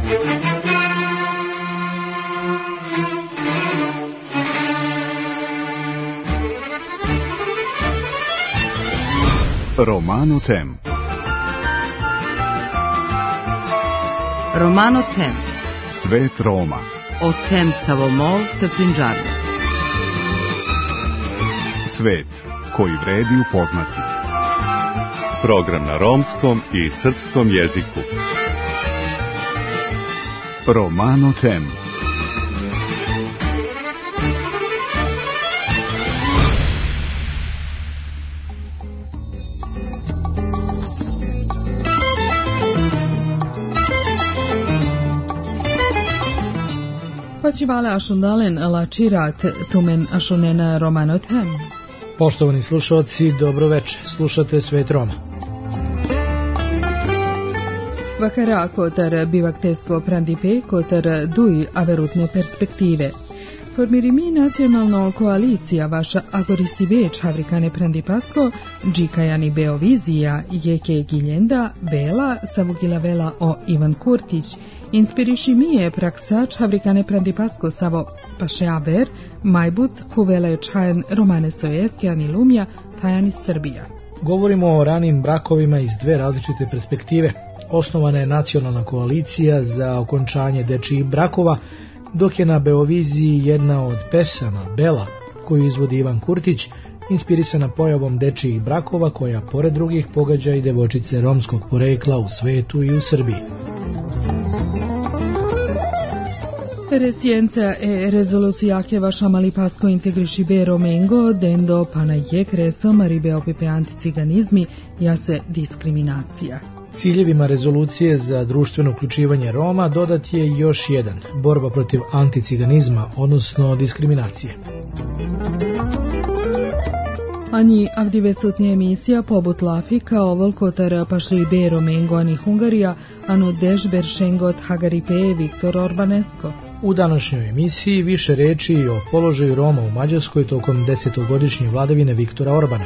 Romano Tem. Romano Tem. Svet Roma. O tem Savomol te Punjabi. Svet koji vredi upoznati. Program na romskom i srpskom jeziku. Romano Tem. Počivale ašundalen lačirat tumen ašunena Romano Tem. Poštovani slušalci, dobro večer. Slušate Svet Roma. Vakara kotar bivak testvo prandipe kotar duj averutne perspektive. Formirimi nacionalno koalicija vaša agorisiveč havrikane prandipasko, džikajani beovizija, jeke giljenda, bela, savugilavela o Ivan Kurtić, inspiriši mije praksač havrikane prandipasko savo pašeaber, majbut, huvele čajen romane sojeskijani lumja, tajani Srbija. Govorimo o ranim brakovima iz dve različite perspektive. Osnovana je nacionalna koalicija za okončanje dečijih brakova, dok je na Beoviziji jedna od pesama, Bela, koju izvodi Ivan Kurtić, inspirisana pojavom dečijih brakova koja, pored drugih, pogađa i devojčice romskog porekla u svetu i u Srbiji. Resienza e rezolucijake vaša malipasko integriši bero mengo, dendo pana je kreso maribeo pipe anticiganizmi, jase diskriminacija. Ciljevima rezolucije za društveno uključivanje Roma dodat je još jedan, borba protiv anticiganizma, odnosno diskriminacije. Ani avdivesutnije emisija pobut Lafi kao volkotar pašli bero mengo ani Hungarija, ano dež beršengot Hagaripe Viktor Orbanesko. U današnjoj emisiji više reči o položaju Roma u Mađarskoj tokom 10-godišnje vladavine Viktora Orbana.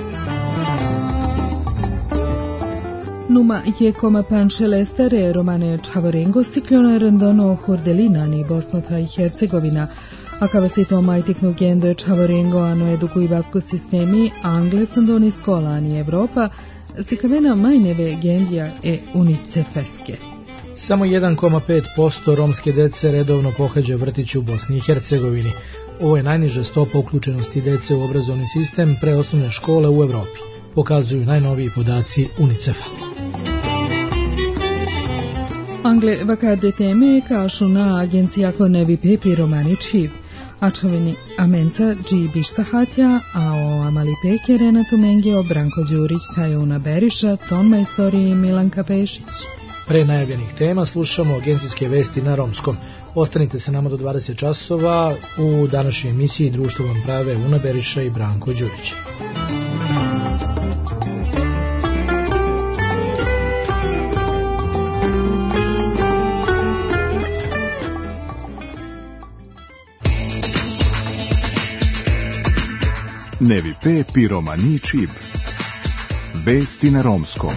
Numa je koma panšele stare romane Čavorengo siklona randono Hordelinani Bosnota i Hercegovina, a kada si to majtiknu gendo Čavorengo ano edukuivasko sistemi Angle fandoni skolani Evropa, sikavena majneve gendija e unicefeske. Samo 1,5% romske dece redovno pohađa vrtić u Bosni i Hercegovini. Ovo je najniža stopa uključenosti dece u obrazovni sistem preosnovne škole u Evropi, pokazuju najnoviji podaci UNICEF-a. Angle vakade teme kašu na agencija konevi pepi romani čiv, a čoveni amenca džibiš sahatja, a o amali peke Renatu Mengio, Branko Đurić, Tajuna Beriša, Tonma istoriji Milanka Pešić. Pre najavljenih tema slušamo agencijske vesti na romskom. Ostanite se nama do 20 časova. U današnjoj emisiji društvo vam prave Una Beriša i Branko Đurić. Nevi pepi romani čib. Vesti na romskom.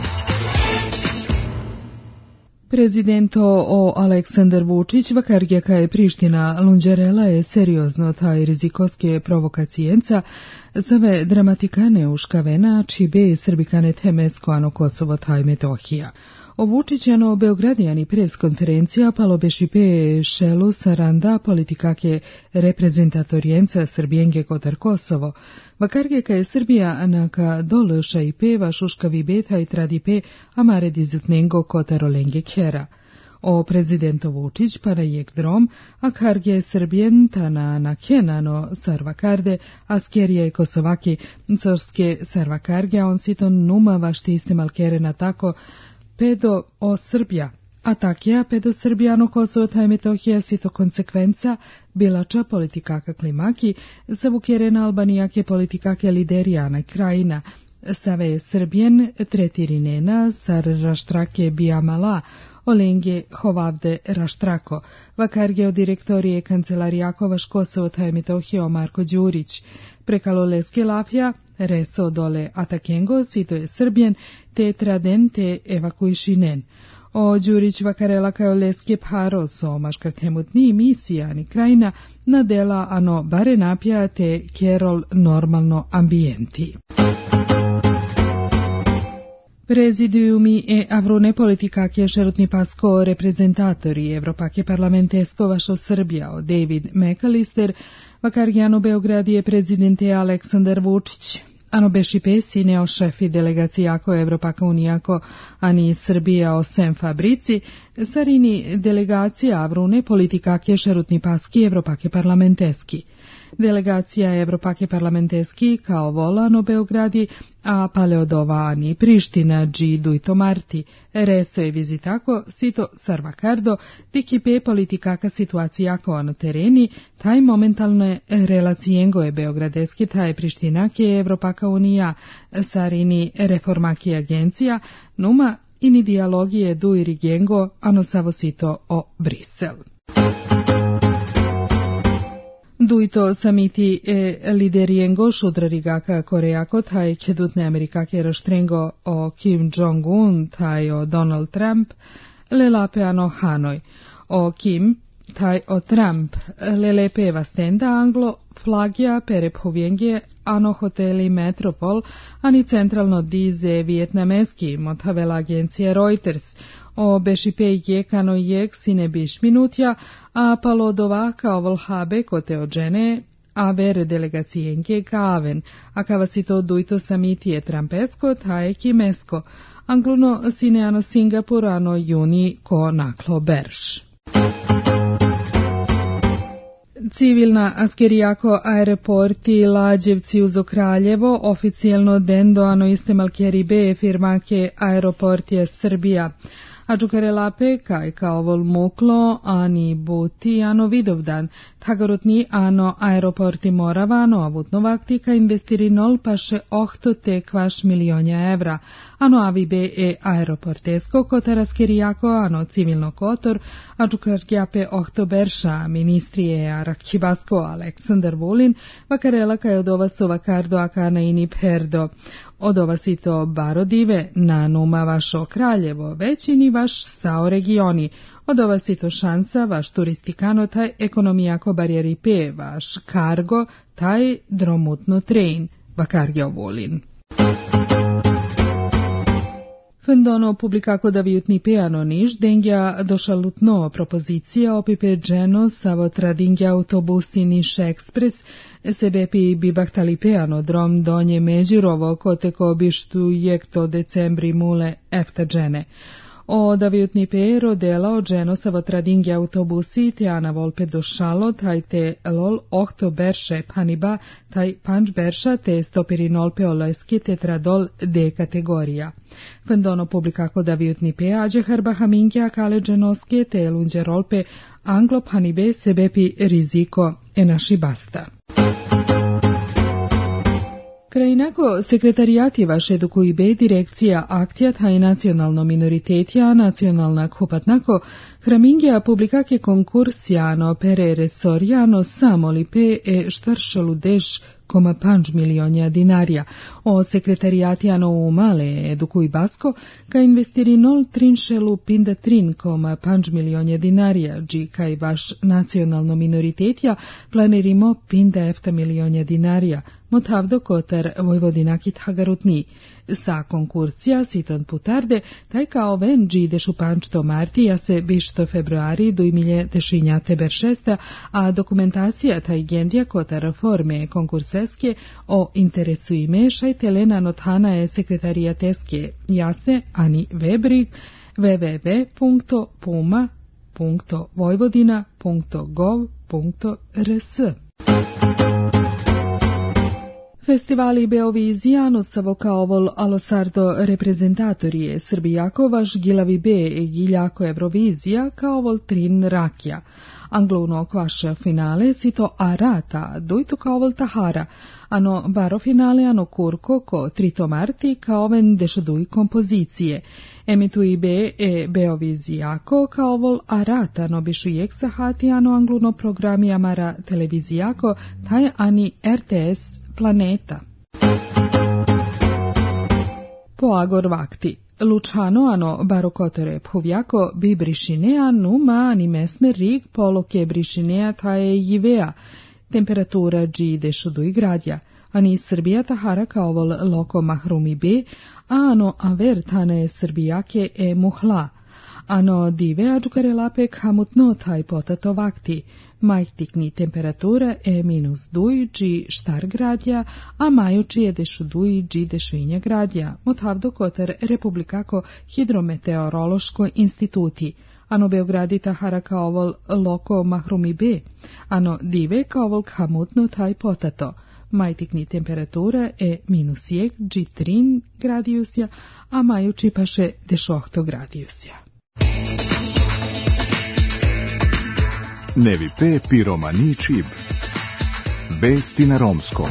Prezidento o Aleksandar Vučić vakargeka je Priština lunđarela je seriozno taj rizikovske provokacijenca zove dramatikane uškavena čibe srbikane temesko ano Kosovo taj Metohija. O Vučićano beogradijani preskonferencija palobešipe šelu saranda politikake reprezentatorijenca Srbijenge kotar Kosovo. Vakargeka je Srbija naka dolša i peva šuškavi beta i tradipe amare dizutnengo kotar olenge kera. O prezidento Vučić para jek drom, a karge Srbijen tana na kenano sarvakarde, a skerije kosovaki sorske sarvakarge, a on siton numa vašti istemalkere na tako pedo o Srbija, a takija pedo Srbijano Kosovo taj Metohija sito konsekvenca bilača politikaka klimaki, zavukjerena albanijake politikake liderijana krajina, save Srbijen tretirinena sar raštrake bijamala, olenge hovavde raštrako, vakarge od direktorije kancelarijako Kosovo taj Metohija Marko Đurić, prekalo leske lafja, reso dole atakengo, sito je Srbijen, te traden te evakuišinen. O Đurić Vakarela kao leski paros o maškartemutni misijani krajina na dela ano bare napijate kerol normalno ambienti. Prezidiumi e avrune politika che šerutni pasko reprezentatori Evropake parlamentesko vašo Srbija o David McAllister, vakarjano Beogradije prezidente Aleksandar Vučić. Ano beši pesi neo šefi delegacijako Evropaka unijako, ani Srbija o sem fabrici, sarini delegacija avrune politika che šerutni paski Evropake parlamenteski. Delegacija Evropake parlamenteski kao volano Beogradi, a paleodovani Priština Džidu i Tomarti, reso je vizitako sito sarvakardo, dikipe politikaka situacijako ano tereni, taj momentalne relacijengo je Beogradeski, taj Prištinake Evropaka unija, sarini reformaki agencija, numa ini dialogije du i rigengo, ano savo sito o Brisel. Duito samiti lideriengo šudrarigaka Koreako, taj kedutne Amerikake raštrengo o Kim Jong-un, taj o Donald Trump, lelape ano Hanoj. O Kim, taj o Trump, lelepe vastenda anglo, flagja perephovjenje, ano hoteli Metropol, ani centralno dize vietnameski, motavela agencija Reuters, o bešipej jekano jek sine biš minutja, a palodova kao volhabe kote ođene, a vere delegacijenke kaven, a kava si to dujto samitije trampesko, taje kimesko, angluno sine ano Singapur ano juni ko naklo berš. Civilna askerijako aeroporti Lađevci uzo Kraljevo, oficijelno dendo ano istemalkeri B firmake aeroportije Srbija. A Đukarelape kaj kao vol muklo, ani buti, ano Vidovdan, tagarotni ano aeroporti Morava, ano avutnovakti ka investiri nol paše ohtote kvaš milionja evra, ano avibe e aeroportesko kotaraskerijako, ano civilno kotor, a Đukarjape ohtoberša ministrije Arakčibasko Aleksandar Vulin, vakarela kaj od ova sovakardo akana ini perdo. Od ova si to barodive na numa vašo Kraljevo, većini vaš sao regioni. Od ova si to šansa vaš turistikano taj ekonomijako barijeri pe vaš kargo taj dromutno train, vakargeo volin. Fendono publikako da vijutni peano niš, dengja došalutno propozicija opipe dženo savo tradingja autobusi niš ekspres, sebepi bibahtali peano drom donje Međirovo koteko bištu jekto decembri mule efta džene. O davijutni pero dela o dženo savo tradingja autobusi te ana volpe došalo taj te lol ohto berše paniba taj panč berša te stopiri nolpe oleski te tradol D kategorija. Fendono publikako davijutni pe ađe hrba haminkja kale dženoske te lunđe rolpe anglo panibe sebepi riziko e naši basta. Krajinako sekretarijati vaše edukuj be direkcija akcija taj nacionalno minoritetja, nacionalna kupatnako, hramingja publikake konkursjano pere resorjano samoli pe e štaršalu deš 1,5 milionja dinarja. O sekretarijatijano u male edukuj basko, ka investiri 0,3 pinda 3,5 milionja dinarja, dži kaj vaš nacionalno minoritetja planerimo pinda efta milionja dinarja, motavdo kotar Vojvodinakit hagarutni. Sa konkursija siton putarde, taj kao ven dži dešu pančto martija se bišto februari dujmilje dešinjate beršesta, a dokumentacija taj gendija kotar forme konkurseske o interesu ime šajtelena nothana je sekretarijateske jase ani webrig www.puma.vojvodina.gov.rs. Festivali Beovizijano savo kao vol alosardo reprezentatorije Srbijako vaš gilavi be e giljako Eurovizija kao vol trin rakija. Anglouno kvaša finale sito arata, dujto kao vol tahara, ano baro finale ano kurko ko trito marti kao ven dešaduj kompozicije. Emitui be e Beovizijako kao vol arata no bišu jek sahati ano anglouno programi amara televizijako taj ani RTS Planeta. Po Agor vakti. Luciano ano barocotere phuviaco bi briscinea numa animesme rig polo che briscinea tae jivea, temperatura G de 2 gradja, ani Srbija tahara kao vol loko mahrumi B, a ano aver tane Srbijake e muhla, ano dive ađukarelape kamutno taj potato vakti, majtikni temperatura e -2 G štar gradja, a majuči je dešu 2 G dešinja gradja, motavdo kotar Republikako hidrometeorološko instituti, ano Beogradi tahara kao vol loko mahrumi B, ano dive kao vol kamutno taj potato, majtikni temperatura e -1 G 3 gradijusja, a majuči paše dešohto gradijusja. Nevi pe piromani čib. Vesti na romskom.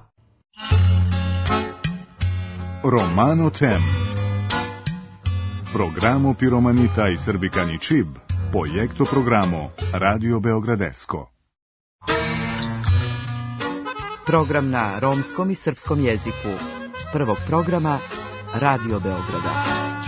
Romano Tem. Programo Piromanita i Srbikani Čib, Projekto programo Radio Beogradesko. Program na romskom i srpskom jeziku. Prvog programa Radio Beograda.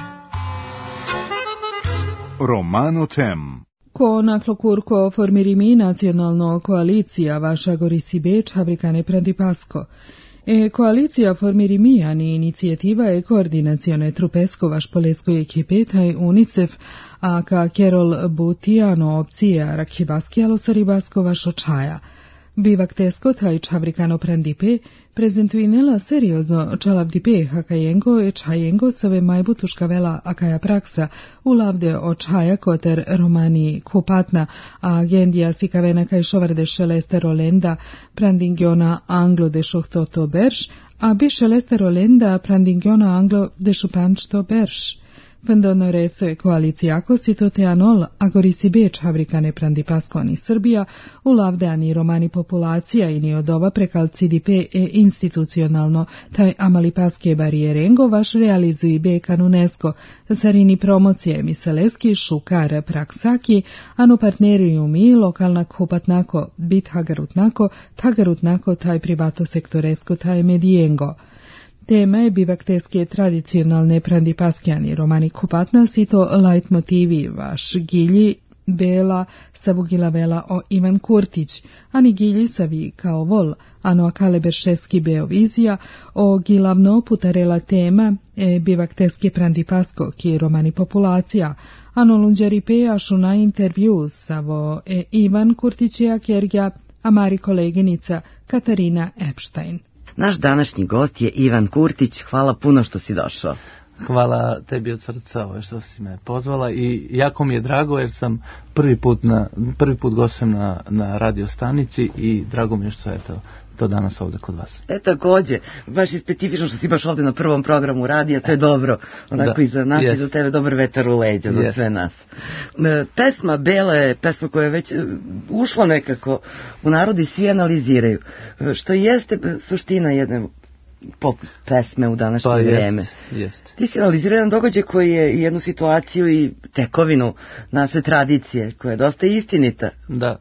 Romano Tem. Ko naklokurko formirimi nacionalno koalicija vaša gorisi Beč Havrikane Prandipasko. Koalicija formirimi ani inicijativa je koordinacione trupesko vaš polesko ekipe taj UNICEF, a ka Kerol Butijano opcija Rakhivaskijalo Saribasko vaš očaja. Bivak tesko taj Čavrikano Prandipe prezentuinela seriozno Čalavdipe hakajengo e čajengo save majbutuška vela akaja praksa u lavde očaja koter romani kupatna a agendija sikavena kaj šovarde šeleste rolenda prandingiona anglo de šuhtoto berš a bi šeleste rolenda prandingiona anglo de šupančto berš. Pendono reso je koalicijako sitote anol agorisi Beč Havrikane Prandipaskoni Srbija u lavde ani romani populacija i ni od ova prekalcidipe institucionalno taj amalipaske barijerengo vaš realizuji bekan UNESCO sarini promocije miseleski šukar praksaki anu partnerium i lokalna kupatnako bit tagarutnako taj privato sektoresko taj medijengo. Tema je bivakteske tradicionalne prandipaskjani romani kupatna sito leitmotivi vaš gilji bela savugila vela o Ivan Kurtić, ani gilji savi kao vol, ano akale beršeski beovizija o gilavno putarela tema bivakteske prandipasko ki romani populacija, ano lunđeri pejašu na intervju savo Ivan Kurtićeja kergja, a mari koleginica Katarina Epstein. Naš današnji gost je Ivan Kurtić. Hvala puno što si došao. Hvala tebi od srca što si me pozvala i jako mi je drago jer sam prvi put gostim na radio stanici i drago mi je što je to danas ovdje kod vas. Također, baš je specifično što si baš ovdje na prvom programu radija, to je dobro, onako i za nas i za tebe dobar vetar u leđa, za sve nas. Pesma Bela je pesma koja je već ušla nekako u narod i svi analiziraju, što jeste suština jedne pop pesme u današnje vreme. Jest. Ti si analizirao jedan događaj koji je jednu situaciju i tekovinu naše tradicije, koja je dosta istinita. Da.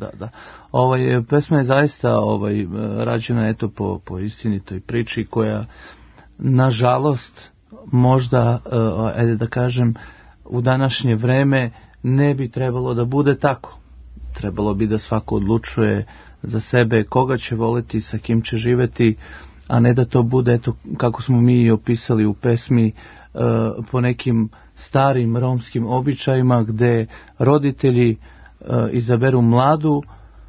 Pesma je zaista rađena po istinitoj priči koja, nažalost, možda, da kažem, u današnje vreme ne bi trebalo da bude tako. Trebalo bi da svako odlučuje za sebe koga će voliti, sa kim će živeti, a ne da to bude, kako smo mi opisali u pesmi, po nekim starim romskim običajima gde roditelji izaberu mladu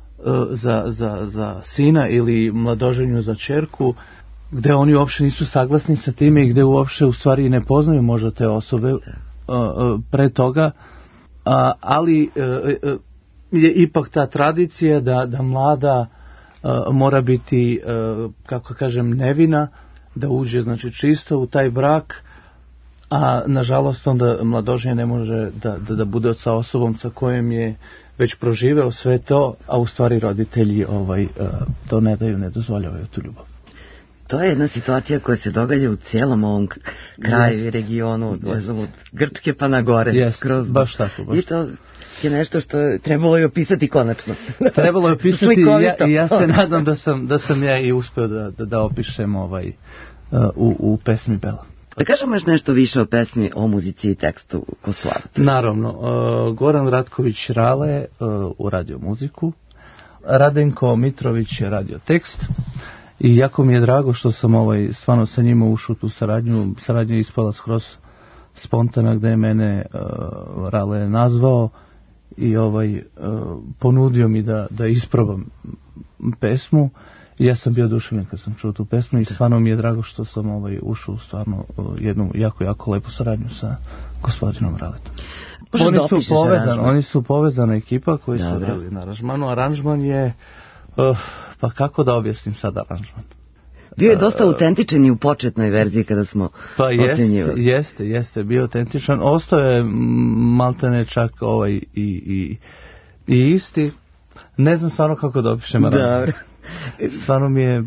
za sina ili mladoženju za ćerku, gde oni uopšte nisu saglasni sa time i gde uopšte u stvari ne poznaju možda te osobe pre toga, ali je ipak ta tradicija da mlada mora biti, kako kažem, nevina, da uđe znači čisto u taj brak, a nažalost onda mladoženja ne može da bude sa osobom sa kojom je već proživeo sve to, a u stvari roditelji to ne daju, ne dozvoljavaju tu ljubav. To je jedna situacija koja se događa u cijelom ovom kraju i regionu, od Grčke pa na gore. Baš tako. I to je nešto što je trebalo je opisati konačno. Trebalo je opisati i ja se nadam da sam ja i uspeo da opišem u pesmi Bela. Da kažemo još nešto više o pesmi, o muzici i tekstu ko su autori. Naravno, Goran Ratković Rale u radio muziku, Radenko Mitrović je radio tekst i jako mi je drago što sam stvarno sa njima ušao u tu saradnju. Saradnja je ispala skroz spontana gde je mene Rale nazvao i ponudio mi da isprobam pesmu. I ja sam bio oduševljen kad sam čuo tu pesmu i stvarno mi je drago što sam ušao u stvarno jednu jako lepu saradnju sa gospodinom Raletom. Oni su povezana ekipa koji su radili na aranžmanu. Aranžman je, pa kako da objasnim sad aranžman? Bio je dosta autentičan i u početnoj verziji kada smo ocenjivali. Jeste, bio autentičan. Ostao je maltene čak i isti. Ne znam stvarno kako da opišem aranžman. Stvarno mi je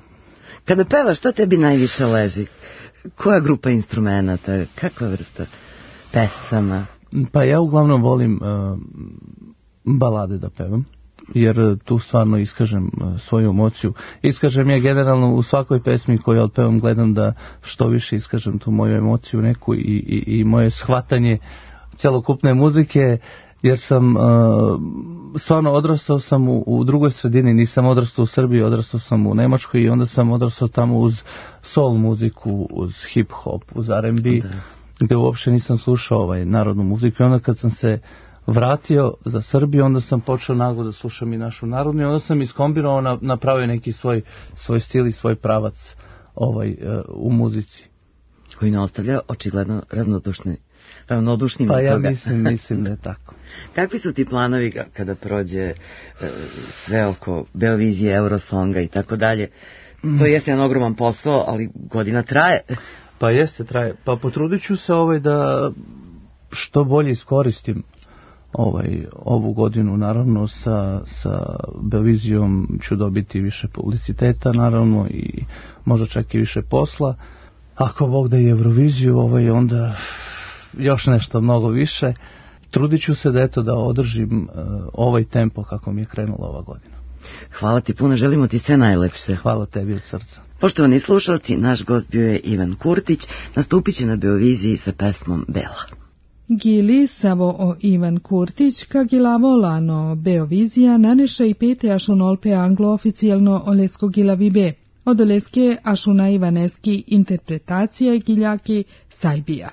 Kada pevaš, šta tebi najviše leži? Koja grupa instrumenta? Kakva vrsta pesama? Pa ja uglavnom volim balade da pevam, jer tu stvarno iskažem svoju emociju. Iskažem ja generalno u svakoj pesmi koju otpevam, gledam da što više iskažem tu moju emociju neku i moje shvatanje celokupne muzike, jer sam stvarno odrastao sam u drugoj sredini, nisam odrastao u Srbiji, odrastao sam u Nemačkoj i onda sam odrastao tamo uz soul muziku, uz hip hop, uz R&B, gde uopšte nisam slušao narodnu muziku. I onda kad sam se vratio za Srbiju, onda sam počeo naglo da slušam i našu narodnu i onda sam iskombinao, napravio neki svoj stil i svoj pravac u muzici. Koji ne ostavlja očigledno ravnodušnim pa nikoga. Ja mislim da je tako. Kakvi su ti planovi kada prođe sve oko Beovizije, Eurosonga i tako dalje? To jeste jedan ogroman posao, ali godina traje. Pa jeste, traje. Pa potrudit ću se da što bolje iskoristim ovu godinu, naravno sa Beovizijom ću dobiti više publiciteta, naravno, i možda čak i više posla. Ako Bog da je Euroviziju, onda još nešto mnogo više. Trudit ću se da održim ovaj tempo kako mi je krenula ova godina. Hvala ti puno, želimo ti sve najlepše. Hvala tebi od srca. Poštovani slušalci, naš gost bio je Ivan Kurtić, nastupit će na Beoviziji sa pesmom Bela. Gili savo o Ivan Kurtić, kagila volano Beovizija naneša i pete ašunolpe anglo oficijalno olesko gila vibe. Od oleske ašuna ivaneski interpretacija giljaki sajbija.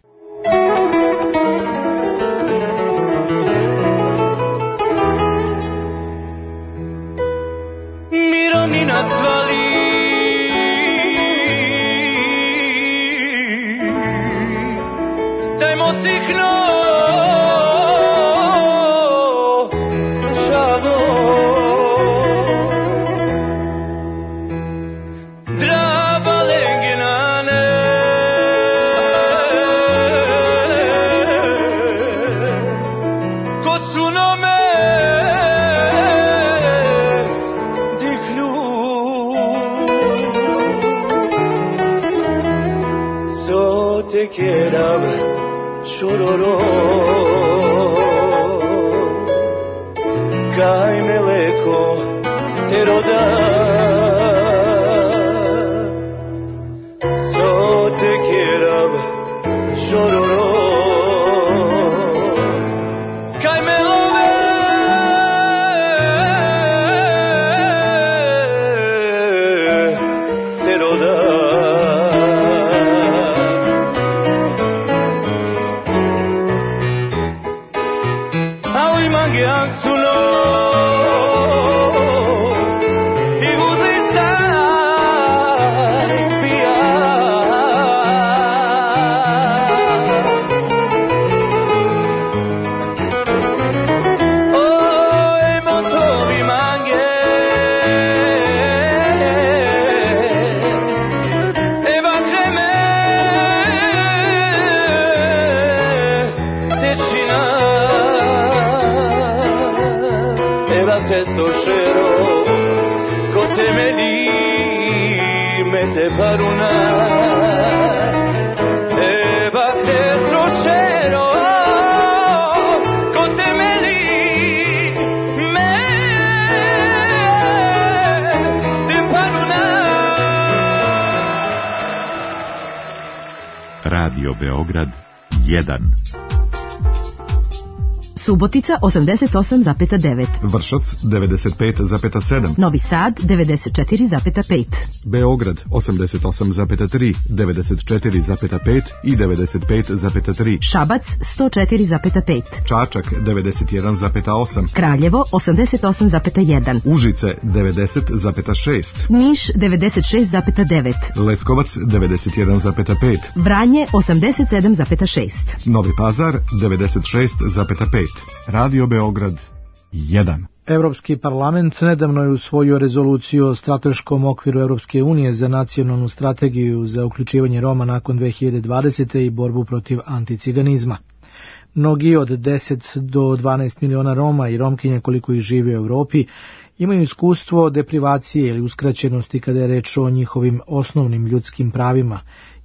Miro mi nazvali daj mocikno šavo draba lenginane kod su nome te quieram chororó kaj meleko te roda so te quieram chororó kaj melove te roda. Radio Beograd 1. Subotica 88,9. Vršac 95,7. Novi Sad 94,5. Beograd 88,3, 94,5 i 95,3. Šabac 104,5. Čačak 91,8. Kraljevo 88,1. Užice 90,6. Niš 96,9. Leskovac 91,5. Vranje 87,6. Novi Pazar 96,5. Radio Beograd 1. Evropski parlament nedavno je usvojio rezoluciju o strateškom okviru Europske unije za nacionalnu strategiju za uključivanje Roma nakon 2020. i borbu protiv anticiganizma. Mnogi od 10 do 12 miliona Roma i Romkinja koliko ih žive u Europi imaju iskustvo deprivacije ili uskraćenosti kada je reč o njihovim osnovnim ljudskim pravima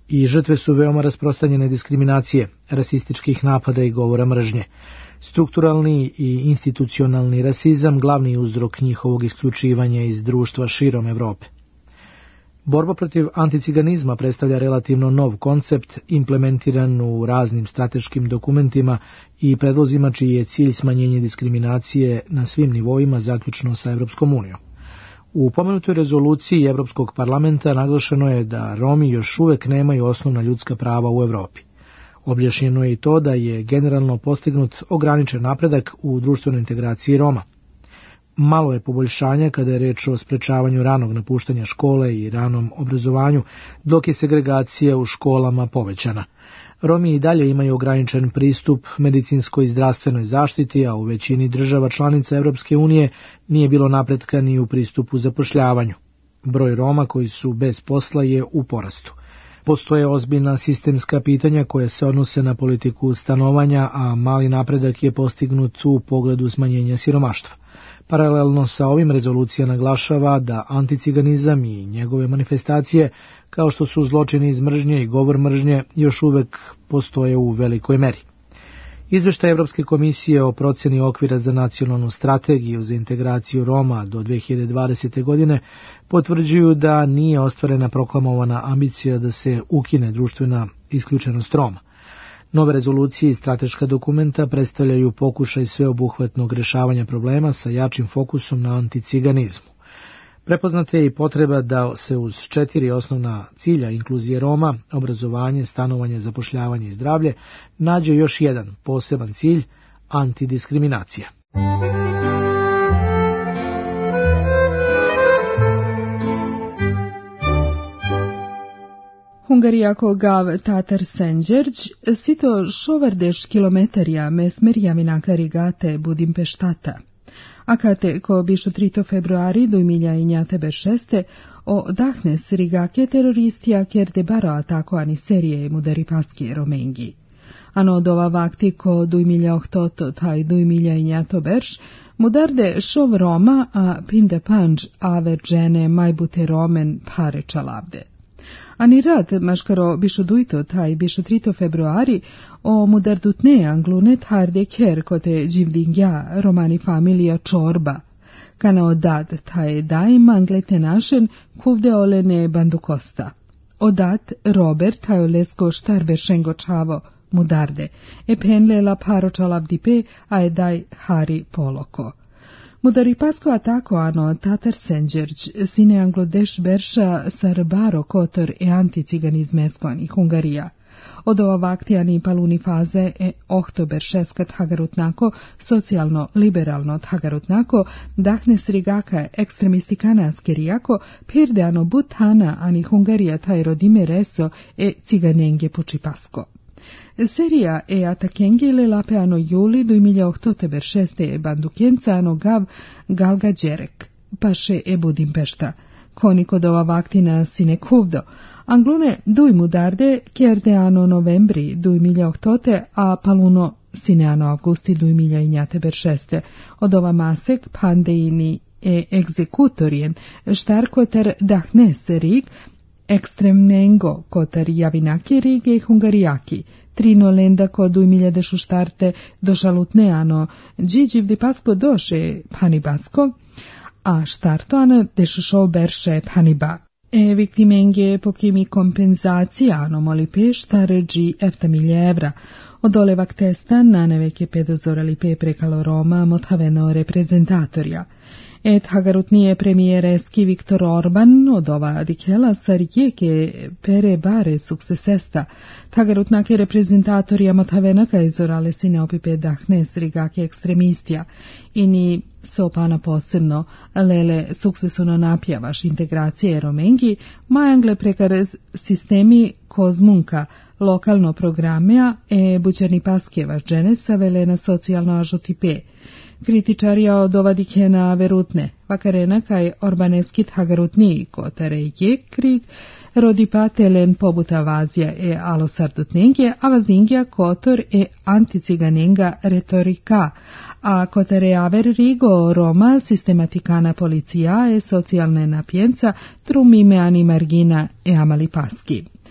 i žrtve su veoma rasprostranjene diskriminacije, rasističkih napada i govora mržnje. Strukturalni i institucionalni rasizam glavni uzrok njihovog isključivanja iz društva širom Evrope. Borba protiv anticiganizma predstavlja relativno nov koncept implementiran u raznim strateškim dokumentima i predlozima čiji je cilj smanjenje diskriminacije na svim nivoima zaključno sa Evropskom unijom. U pomenutoj rezoluciji Evropskog parlamenta naglašeno je da Romi još uvek nemaju osnovna ljudska prava u Evropi. Objašnjeno je i to da je generalno postignut ograničen napredak u društvenoj integraciji Roma. Malo je poboljšanja kada je reč o sprečavanju ranog napuštanja škole i ranom obrazovanju, dok je segregacija u školama povećana. Romi i dalje imaju ograničen pristup medicinskoj i zdravstvenoj zaštiti, a u većini država članica Evropske unije nije bilo napretka ni u pristupu zapošljavanju. Broj Roma koji su bez posla je u porastu. Postoje ozbiljna sistemska pitanja koje se odnose na politiku stanovanja, a mali napredak je postignut u pogledu smanjenja siromaštva. Paralelno sa ovim rezolucija naglašava da anticiganizam i njegove manifestacije, kao što su zločini iz mržnje i govor mržnje, još uvek postoje u velikoj meri. Izveštaj Evropske komisije o proceni okvira za nacionalnu strategiju za integraciju Roma do 2020. godine potvrđuju da nije ostvarena proklamovana ambicija da se ukine društvena isključenost Roma. Nove rezolucije i strateška dokumenta predstavljaju pokušaj sveobuhvatnog rešavanja problema sa jačim fokusom na anticiganizmu. Prepoznata je i potreba da se uz 4 osnovna cilja inkluzije Roma, obrazovanje, stanovanje, zapošljavanje i zdravlje, nađe još jedan poseban cilj, antidiskriminacija. Hungarijako gav Tatar Szentgyörgy sito šovardeš kilometarja mesmerjamina Rigate Budimpeštata. Akate ko bišu 3 februari do milja i njate beršeste o dahnes rigake teroristija kerde baro atako ani serije mudaripaski romengi. Ano dova vakti ko do milja ohtoto taj do milja i njato berš, mudarde šov Roma a pinde panđ aver džene majbute romen pare čalavde. Ani rad maškaro bišu dujto taj bišu 3 februari o mudardutne anglunet harde ker kote dživdingja romani familija čorba. Kana odad taj daj manglete našen kuvde olene bandukosta. Odad Robert taj olesko štarbe šengo čavo mudarde. E penlela paro čalavdipe a e daj hari poloko. Mudaripasko atako ano Tatar Szentgyörgy sine anglodeš berša sarbaro kotor e anticiganizmeskon i Hungarija. Od ova vaktijani paluni faze e oktober šeskat hagarutnako, socijalno-liberalno hagarutnako, dahnes rigaka ekstremistikana skerijako, pirde ano butana ani Hungarija taj rodime reso e ciganenge pučipasko. Serija e atakengile lapeano juli do 2006 e bandukenca ano gav Galga Đerek, paše e Budimpešta. Koniko dova vaktina sine kuvdo, anglune duj mudarde kjerde ano novembri do 2008 a paluno sine ano augusti do 2006. Od ova masek pandeini e egzekutorien štarkotar dahnes rig ekstremnengo kotar javinaki rig e hungarijaki. Trino lenda ko 2006 došalutne ano džiđiv di pasko doše panibasko, a štarto ano dešušo berše paniba. E viktimenge pokimi kompenzacija ano moli peštar dži 7.000 evra. Od olevak testa na neveke pedozorali pe prekalo Roma mothaveno reprezentatorja. Et hagarutnije premijereski Viktor Orban od ova dikela sarjeke pere bare suksesesta. Hagarutnake reprezentatorija mothavenaka izorale sine opipe dahnes rigake ekstremistija. Ini sopana posebno lele suksesuno napjavaš integracije romengi, majangle prekar sistemi kozmunka, lokalno programea e bućerni paskjevaš dženesa velena socijalno ažotipe. Kritičarija od ovadikena verutne, vakarena kaj orbaneskit hagarutniji kotare je krig, rodi patelen pobuta vazija e alosardutnengje, a vazingja kotor e anticiganenga retorika, a kotare aver rigo Roma sistematikana policija e socijalne napjenca trumime ani margina e amali paski.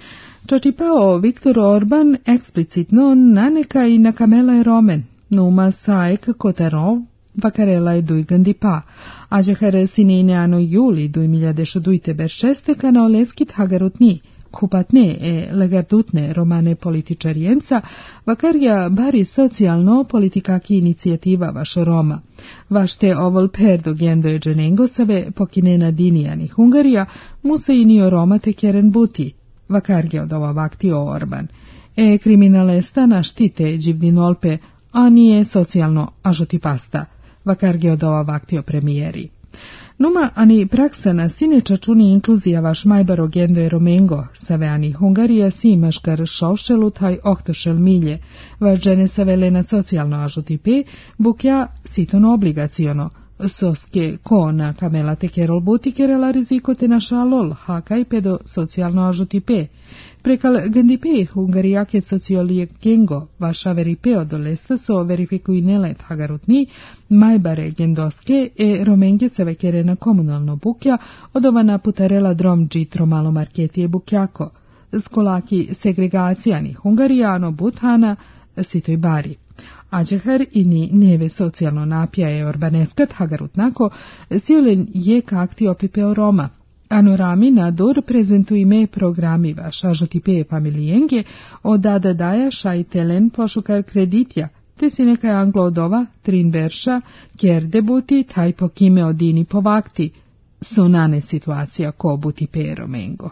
Čačipao Viktor Orban eksplicitno naneka i na Kamela e Romen, numa saek Kotarov, vakarela dui gandipa, ađehare sineneano juli 2022 kanaoleskit hagarutni, kupatne e legardutne romane političarijenca, vakarja bari socijalno politikaki inicijativa vašo Roma. Vašte ovol perdo gendoje dženengosave pokinena dinijani Hungarija, musa inio Roma te kjeren buti, vakarja od ova vakti o Orban. E kriminalesta na štite dživdinolpe, a nije socijalno ažotipasta, vakarja od ova vakti o premijeri. Numa ani praksa na sine čačuni inkluzija vaš majbaro gendoje Romengo, saveani Hungarija si maškar šovšelu taj oktošel milje, vaš žene savele na socijalno ažotipe, bukja sitono obligaciono, soske ko na Kamela te kerol buti kerela riziko te na šalol, hakaj pedo socijalno ažotipe. Prekal gandipe Hungarijake sociolije gengo, vaša veripeo dolesta so verifikuinelet hagarutni, majbare gendoske e romenge se vekere na komunalno bukja, odovana putarela drom džitro malo marketije bukjako, skolaki segregacijani Hungarijano buthana sitoj bari. Ađehar ini neve socijalno napijaje orbaneskat hagarutnako, siolen je kakti opipeo Roma. Anorami na dor prezentuime programi vaša žotipe familijenge, odada daja šajtelen pošukar kreditja, te si neka anglodova, trin verša, kjer debuti taj pokime odini povakti, sonane situacija ko buti pe Romengo.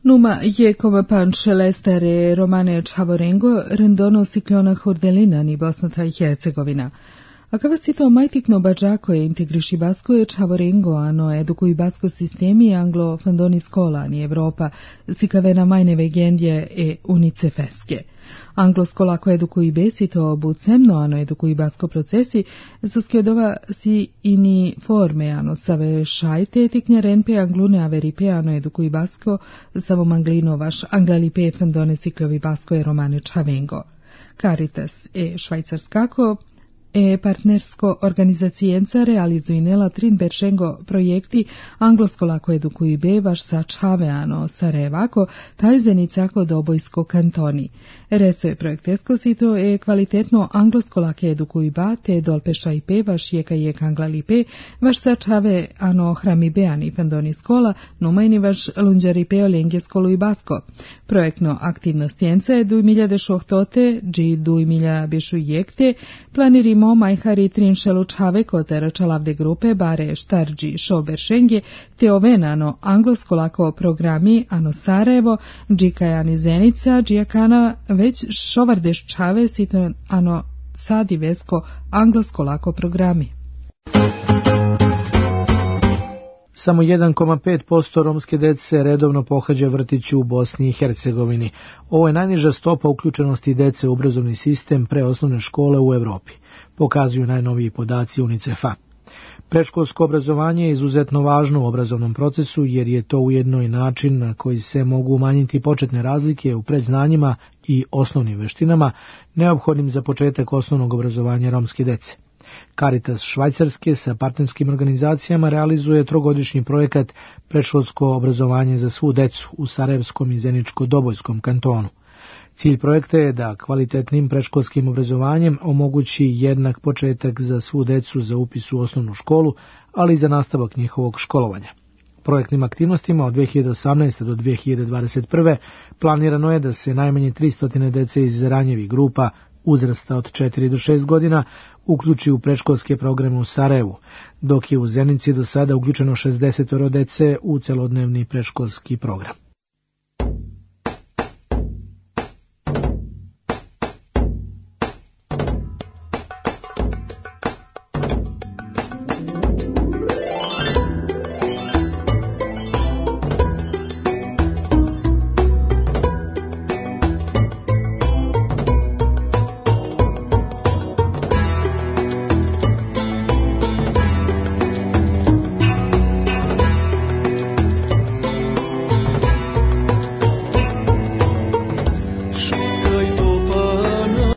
Numa je come panče lestere Romane Čavorengo rendono siklona Hordelina ni Bosna i Hercegovina. A kada si to majtikno bađako je integriši basko je Čavorengo, ano edukuj basko sistemi anglo fandoni skola ni Evropa, si kavena majne vegendje e unicefeske. Anglo-skola ko edukuj besi to bucemno, ano edukuj basko procesi, sa skjedova si ini forme, ano save šajte tiknjaren pe anglune averipe, ano edukuj basko, samo manglino vaš anglalipe fandone siklovi basko je Romane Čavengo. Caritas e švajcarskako, partnersko organizacijenca realizujnela trin beršengo projekti angloskolako edukuj be vaš sa Čaveano Sarajevako, tajzenicako dobojsko kantoni. Reso je projektesko sito kvalitetno angloskolake edukuj ba te dolpeša i pe vaš jeka anglali pe vaš sa Čaveano hrami beani pendoni skola numajni vaš lunđari pe olenge skolu i basko. Projektno aktivnost jenca je 2006 dži 2000 bešu jekte planirimo majhari trinšelu Čaveko tera čalavde grupe bare štarđi šoberšenge te ovenano angloskolako programi ano Sarajevo, džikajani Zenica, džijakana već šovardeš Čave sito ano sadi vesko angloskolako programi. Samo 1,5% romske dece redovno pohađa vrtić u Bosni i Hercegovini. Ovo je najniža stopa uključenosti dece u obrazovni sistem preosnovne škole u Evropi, pokazuju najnoviji podaci UNICEF-a. Predškolsko obrazovanje je izuzetno važno u obrazovnom procesu jer je to ujedno i način na koji se mogu umanjiti početne razlike u predznanjima i osnovnim veštinama neophodnim za početak osnovnog obrazovanja romske dece. Caritas Švajcarske sa partnerskim organizacijama realizuje trogodišnji projekat predškolsko obrazovanje za svu decu u Sarajevskom i Zeničko-Dobojskom kantonu. Cilj projekta je da kvalitetnim predškolskim obrazovanjem omogući jednak početak za svu decu za upis u osnovnu školu, ali i za nastavak njihovog školovanja. Projektnim aktivnostima od 2018. do 2021. planirano je da se najmanje 300 dece iz ranjivih grupa uzrasta od 4 do 6 godina uključi u predškolske programe u Sarajevu, dok je u Zenici do sada uključeno 60 dece u celodnevni predškolski program.